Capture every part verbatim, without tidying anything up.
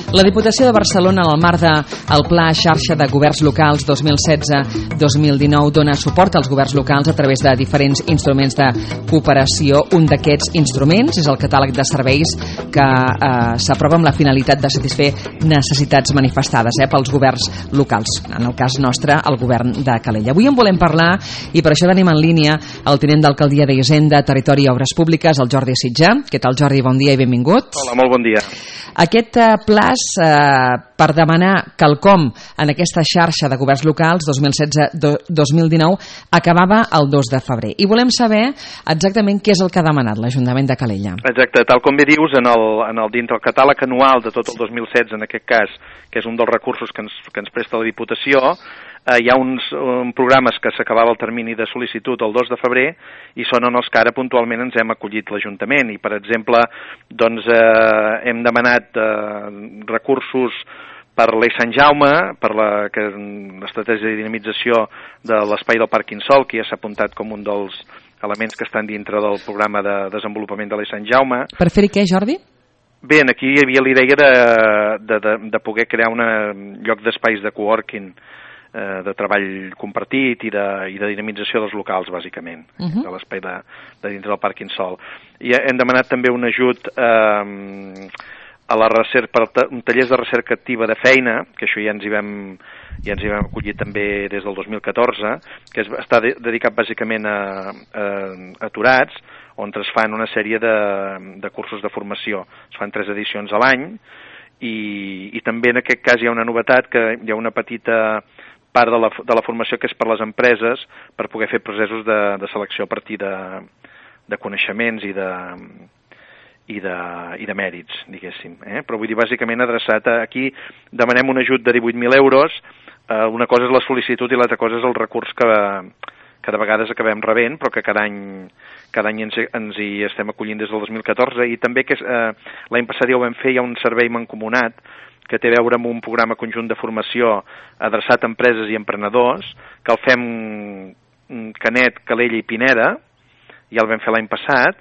La Diputació de Barcelona, en el marc del Pla Xarxa de Governs Locals dos mil setze dos mil dinou, dona suport als governs locals a través de diferents instruments de cooperació. Un d'aquests instruments és el catàleg de serveis que eh, s'aprova amb la finalitat de satisfer necessitats manifestades eh, pels governs locals, en el cas nostre, el govern de Calella. Avui en volem parlar i per això tenim en línia el tinent d'alcaldia d'Hisenda, Territori i Obres Públiques, el Jordi Sitjar. Què tal, Jordi? Bon dia i benvingut. Hola, molt bon dia. Aquest eh, plaç eh, per demanar quelcom en aquesta xarxa de governs locals dos mil setze dos mil dinou acabava el dos de febrer. I volem saber exactament què és el que ha demanat l'Ajuntament de Calella. Exacte, tal com bé dius, en el, en el dintre del catàleg anual de tot el dos mil setze, en aquest cas, que és un dels recursos que ens, que ens presta la Diputació, eh, hi ha uns um, programes que s'acabava el termini de sol·licitud el dos de febrer i són en els que ara puntualment ens hem acollit l'Ajuntament. I, per exemple, doncs, eh, hem demanat eh, recursos per l'Eix Sant Jaume, per l'estratègia de dinamització de l'espai del Parc Insol, que ja s'ha apuntat com un dels elements que estan dintre del programa de desenvolupament de l'Eix Sant Jaume. Per fer-hi què, Jordi? Bé, aquí hi havia la idea de, de, de, de poder crear un lloc d'espais de coworking, eh, de treball compartit i de, i de dinamització dels locals, bàsicament, uh-huh. de l'espai de, de dintre del Parc Insol. I hem demanat també un ajut eh, a la recerca, per un tallers de recerca activa de feina, que això ja ens hi vam, ja ens hi vam acollir també des del dos mil catorze, que es, està de, dedicat bàsicament a, a, a aturats, on es fan una sèrie de, de cursos de formació. Es fan tres edicions a l'any i, i també en aquest cas hi ha una novetat, que hi ha una petita part de la, de la formació que és per les empreses per poder fer processos de, de selecció a partir de, de coneixements i de, i de, i de mèrits, diguéssim. Eh? Però vull dir, bàsicament adreçat a, aquí demanem un ajut de divuit mil euros, eh, una cosa és la sol·licitud i l'altra cosa és el recurs que, que de vegades acabem rebent, però que cada any, cada any ens, ens hi estem acollint des del dos mil catorze, i també que eh, l'any passat ja ho vam fer, hi ha un servei mancomunat que té a veure amb un programa conjunt de formació adreçat a empreses i emprenedors, que el fem Canet, Calella i Pineda, ja el vam fer l'any passat,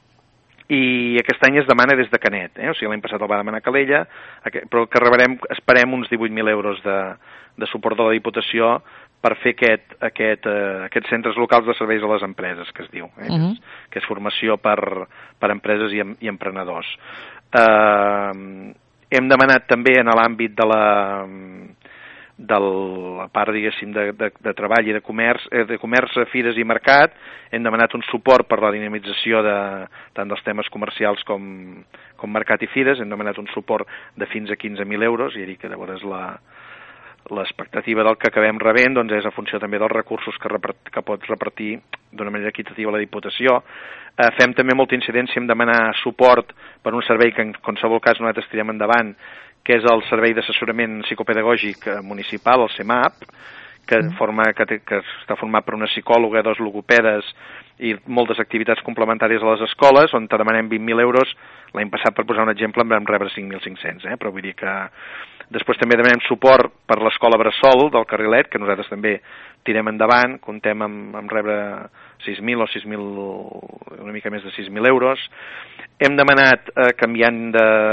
i aquest any es demana des de Canet, eh? O sigui, l'any passat el va demanar Calella, però que rebrem, esperem uns divuit mil euros de, de suport de la Diputació per fer aquest, aquest, eh, aquests centres locals de serveis a les empreses, que es diu, eh? uh-huh. que, és, que és formació per, per empreses i, i emprenedors. Eh, hem demanat també en l'àmbit de la... de la part, diguéssim, de, de, de treball i de comerç, eh, de comerç, fires i mercat, hem demanat un suport per la dinamització de, tant dels temes comercials com, com mercat i fires, hem demanat un suport de fins a quinze mil euros, i que llavors la, l'expectativa del que acabem rebent doncs és a funció també dels recursos que, repart, que pot repartir d'una manera equitativa la Diputació. Eh, fem també molta incidència en demanar suport per un servei que en qualsevol cas nosaltres tirem endavant, que és el Servei d'Assessorament Psicopedagògic Municipal, el CEMAP, que, forma, que, té, que està format per una psicòloga, dos logopedes i moltes activitats complementàries a les escoles, on te demanem vint mil euros. L'any passat, per posar un exemple, en vam rebre cinc mil cinc-cents, eh? Però vull dir que... Després també demanem suport per l'Escola Bressol del Carrilet, que nosaltres també tirem endavant, comptem amb, amb rebre sis mil o sis mil, una mica més de sis mil euros. Hem demanat, eh, canviant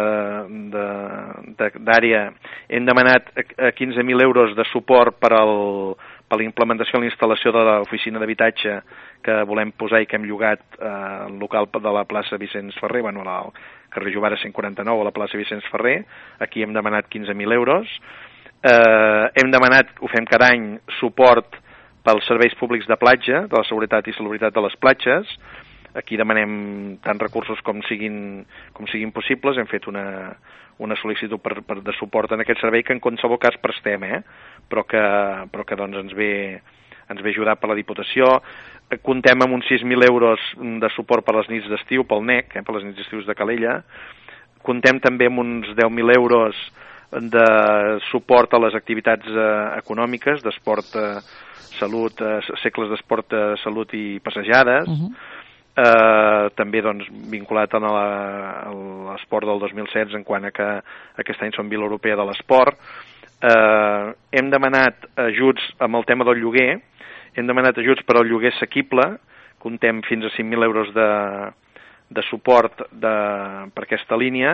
d'àrea, hem demanat eh, quinze mil euros de suport per, el, per la implementació i la instal·lació de l'oficina d'habitatge que volem posar i que hem llogat eh, al local de la plaça Vicenç Ferrer, bueno, al carrer Jovara cent quaranta-nou, a la plaça Vicenç Ferrer. Aquí hem demanat quinze mil euros. Eh, hem demanat, ho fem cada any, suport pels serveis públics de platja, de la seguretat i salubritat de les platges. Aquí demanem tant recursos com siguin, com siguin possibles. Hem fet una, una sol·licitud per, per, de suport en aquest servei que en qualsevol cas prestem, eh? però que, però que doncs, ens ve, ens ve ajudat per la Diputació. Comptem amb uns sis mil euros de suport per les nits d'estiu, pel N E C, eh, per les nits d'estius de Calella. Comptem també amb uns deu mil euros de suport a les activitats eh, econòmiques, d'esport, eh, salut, eh, segles d'esport, eh, salut i passejades. Uh-huh. eh, també doncs, vinculat a l'esport del dos mil setze en quant a que aquest any som Vila Europea de l'Esport. Eh, hem demanat ajuts amb el tema del lloguer, hem demanat ajuts per al lloguer assequible, comptem fins a cinc mil euros de, de suport de, per aquesta línia,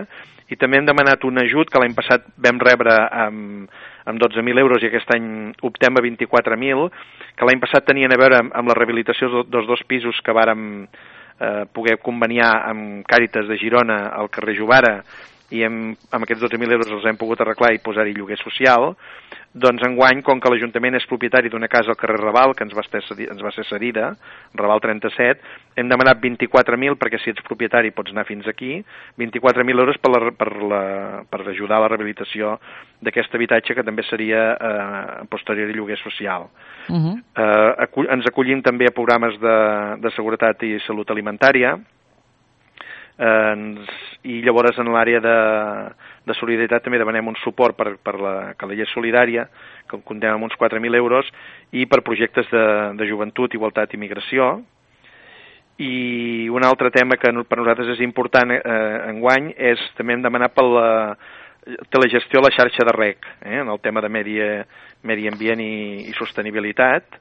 I també hem demanat un ajut que l'any passat vam rebre amb, amb dotze mil euros i aquest any optem a vint-i-quatre mil, que l'any passat tenien a veure amb, amb la rehabilitació dels dos pisos que vàrem eh, poder conveniar amb Càritas de Girona al carrer Jovara, i hem, amb aquests dotze mil euros els hem pogut arreglar i posar-hi lloguer social. Doncs enguany, com que l'Ajuntament és propietari d'una casa al carrer Raval, que ens va, ser, ens va ser cedida, Raval trenta-set, hem demanat vint-i-quatre mil, perquè si ets propietari pots anar fins aquí, vint-i-quatre mil euros per, la, per, la, per ajudar a la rehabilitació d'aquest habitatge, que també seria eh, posterior lloguer social. Uh-huh. eh, acull, ens acollim també a programes de, de seguretat i salut alimentària, eh, ens, i llavors en l'àrea de de solidaritat també demanem un suport per, per la Calella Solidària, que comptem amb uns quatre mil euros, i per projectes de, de joventut, igualtat i migració. I un altre tema que per nosaltres és important eh, enguany és també hem demanat per la telegestió a la xarxa de rec, eh, en el tema de medi, medi ambient i, i sostenibilitat.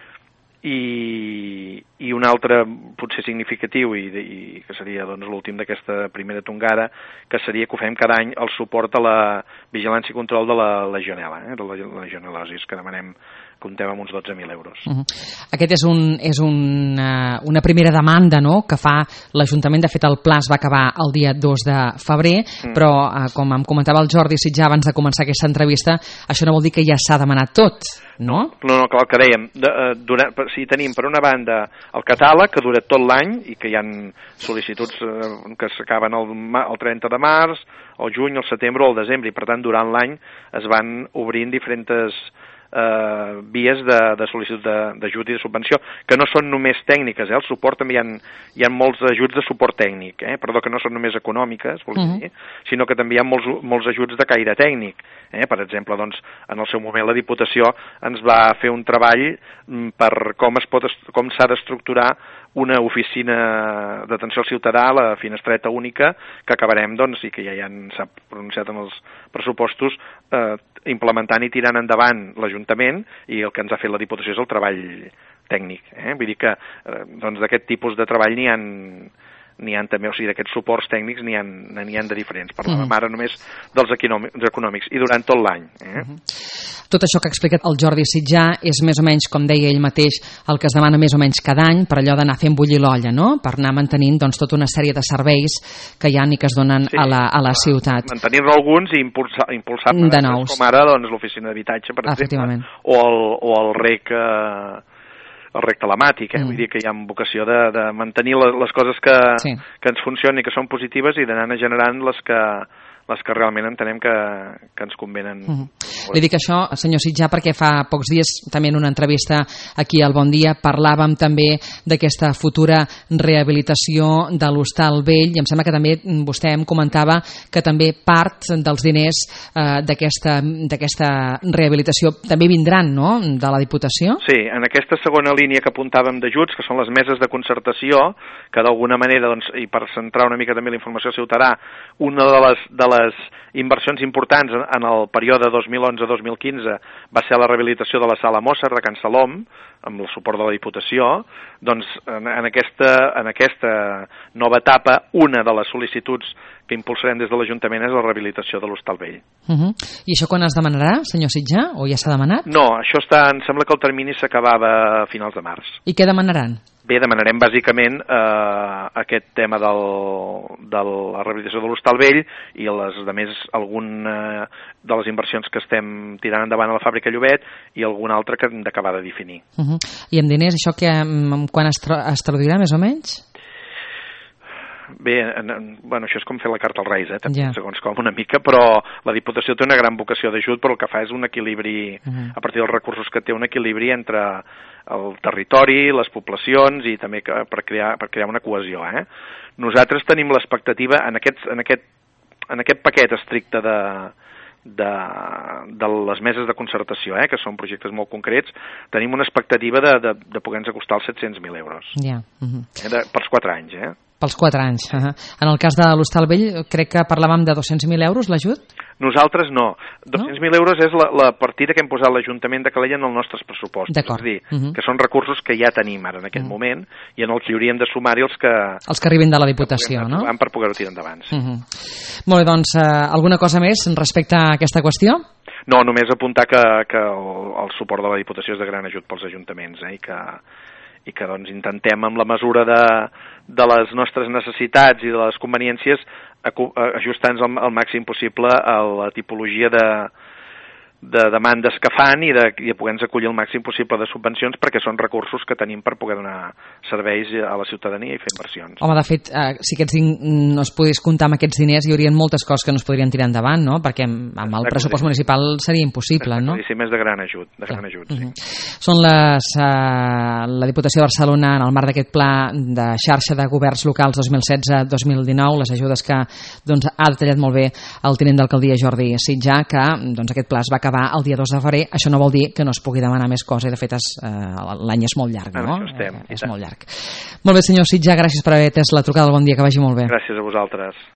I, i un altre potser significatiu i, i que seria doncs, l'últim d'aquesta primera tongada, que seria que ho fem cada any el suport a la vigilància i control de la legionel·la, eh, de la legionel·losis, que demanem, comptem amb uns dotze mil euros. Uh-huh. Aquest és, un, és un, uh, una primera demanda, no?, que fa l'Ajuntament. De fet, el pla es va acabar el dia dos de febrer, mm. però, uh, com em comentava el Jordi Sitjar abans de començar aquesta entrevista, això no vol dir que ja s'ha demanat tot, no? No, no, clar, el que dèiem, de, uh, durant, si tenim per una banda el catàleg, que dura tot l'any i que hi ha sol·licituds uh, que s'acaben el, el trenta de març, el juny, el setembre o el desembre, i per tant durant l'any es van obrint diferents Uh, vies de, de sol·licitud d'ajut i de subvenció, que no són només tècniques, eh? El suport també hi ha, hi ha molts ajuts de suport tècnic, eh? Perdó, que no són només econòmiques, vol uh-huh. dir, sinó que també hi ha molts, molts ajuts de caire tècnic. Eh? Per exemple, doncs, en el seu moment la Diputació ens va fer un treball per com es pot com s'ha d'estructurar una oficina d'atenció al ciutadà, la finestreta única, que acabarem, doncs, i que ja, ja s'ha pronunciat en els pressupostos, eh, implementant i tirant endavant l'Ajuntament, i el que ens ha fet la Diputació és el treball tècnic. Eh? Vull dir que eh, doncs, d'aquest tipus de treball n'hi ha n'hi ha també, o sigui, d'aquests suports tècnics n'hi ha, n'hi ha de diferents. Parlàvem ara només dels econòmics, i durant tot l'any. Eh? Uh-huh. Tot això que ha explicat el Jordi Sitjar és més o menys, com deia ell mateix, el que es demana més o menys cada any, per allò d'anar fent bullir l'olla, no?, per anar mantenint doncs, tota una sèrie de serveis que hi ha i que es donen sí, a la, a la ciutat. Mantenir-ne alguns i impulsar, impulsar de nous. Com ara doncs, l'oficina d'habitatge, per exemple, o el, o el rec... Eh, el rec telemàtic, eh? mm. Vull dir que hi ha vocació de, de mantenir les, les coses que, sí. que ens funcionen i que són positives i d'anar generant les que, les que realment entenem que, que ens convenen. Mm. Li dic això, senyor Sitjar, perquè fa pocs dies també en una entrevista aquí al Bon Dia parlàvem també d'aquesta futura rehabilitació de l'Hostal Vell, i em sembla que també vostè em comentava que també part dels diners eh, d'aquesta, d'aquesta rehabilitació també vindran, no?, de la Diputació? Sí, en aquesta segona línia que apuntàvem d'ajuts, que són les meses de concertació, que d'alguna manera, doncs, i per centrar una mica també la informació ciutadà, una de les, de les inversions importants en el període dos mil onze dos mil quinze va ser la rehabilitació de la Sala Mosser de Can Salom, amb el suport de la Diputació. Doncs en, en, aquesta, en aquesta nova etapa, una de les sol·licituds que impulsarem des de l'Ajuntament és la rehabilitació de l'Hostal Vell. Uh-huh. I això quan es demanarà, senyor Sitjar? O ja s'ha demanat? No, això està, em sembla que el termini s'acabava a finals de març. I què demanaran? Bé, demanarem bàsicament eh, aquest tema del, de la rehabilitació de l'Hostal Vell i les, a més, alguna de les inversions que estem tirant endavant a la fàbrica Llobet i alguna altra que hem d'acabar de definir. Uh-huh. I en diners, això que, quan es, tra- es traduirà, més o menys? Bé, en, en, bueno, això és com fer la carta als Reis, eh, també, yeah. segons com una mica, però la Diputació té una gran vocació d'ajut, però el que fa és un equilibri, uh-huh. a partir dels recursos que té, un equilibri entre el territori, les poblacions i també que, per, crear, per crear una cohesió. Eh? Nosaltres tenim l'expectativa en aquest, en aquest, en aquest paquet estricte de, de, de les meses de concertació, eh, que són projectes molt concrets, tenim una expectativa de, de, de poder-nos acostar als set-cents mil euros. Yeah. Uh-huh. eh, de, pels quatre anys, eh? Pels quatre anys. Uh-huh. En el cas de l'Hostal Vell, crec que parlàvem de dos-cents mil euros, l'ajut? Nosaltres no. dos-cents mil euros és la, la partida que hem posat l'Ajuntament de Calella en els nostres pressupostos. D'acord. És a dir, uh -huh. que són recursos que ja tenim ara en aquest uh -huh. moment i en els hi hauríem de sumar-hi els que... Els que arribin de la Diputació, no? Per poder-ho tirar endavant. Sí. Uh -huh. Molt bé, doncs, eh, alguna cosa més respecte a aquesta qüestió? No, només apuntar que, que el, el suport de la Diputació és de gran ajut pels ajuntaments, eh, i que, i que doncs, intentem, amb la mesura de, de les nostres necessitats i de les conveniències, ajustar-nos al, al màxim possible a la tipologia de, de demandes que fan i de, i de poder-nos acollir el màxim possible de subvencions, perquè són recursos que tenim per poder donar serveis a la ciutadania i fer inversions. Home, de fet, eh, si aquests no es pogués comptar amb aquests diners, hi haurien moltes coses que no es podrien tirar endavant, no? Perquè amb, amb el pressupost municipal seria impossible, no? Sí, més de gran ajut, de gran ajut, sí. Uh-huh. Són les, eh, la Diputació de Barcelona, en el marc d'aquest pla de xarxa de governs locals dos mil setze dos mil dinou, les ajudes que doncs, ha detallat molt bé el tinent d'alcaldia Jordi Sitjà, que doncs, aquest pla es va acabar el dia dos de febrer. Això no vol dir que no es pugui demanar més coses, de fet es, eh, l'any és molt llarg, no? En això estem, eh, és molt llarg. Molt bé, senyor Sitjà, gràcies per haver atès la trucada, bon dia, que vagi molt bé. Gràcies a vosaltres.